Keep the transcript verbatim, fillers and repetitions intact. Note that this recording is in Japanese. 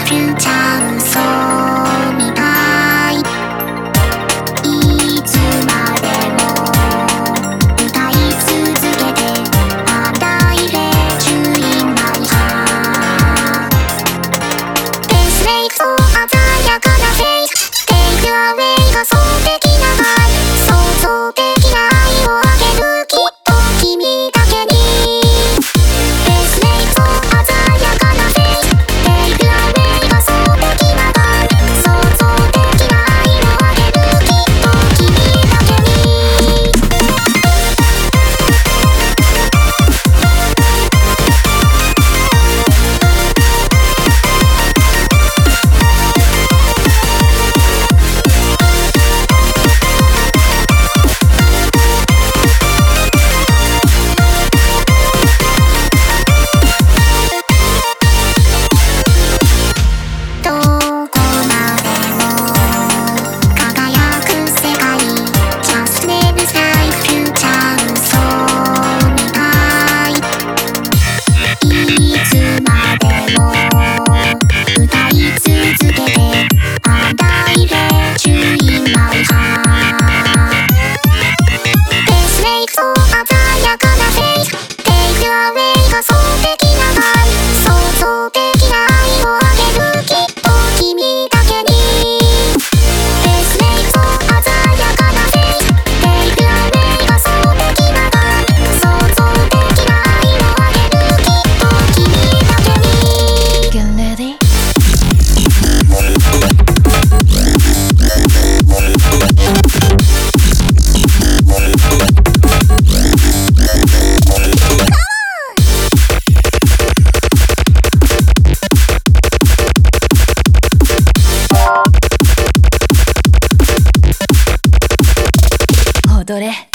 フューチャー嘘みたい。いつまでも歌い続けてあだいれチューインマイハー。ペースメイクと鮮やかなフェイス、テイクアウェイがそう的な愛、想像的な愛をあげるきっと君だけに。ペースメイクと鮮やかなフェイス、テイクアウェイがそう的な愛、想像的な愛をあげるきっと君だけに。どこまでも輝く世界 Just live like future 嘘みたい。いつまでも歌い続けてあだいれチューインマイハー。ペースメイクと鮮やかなフェイス、テイクアウェイがそう的な愛、想像的な愛をあげるきっと君だけに。ペースメイクと鮮やかなフェイス、テイクアウェイがそう的な愛、想像的な愛をあげるきっと君だけに。 Get ready? 踊れ。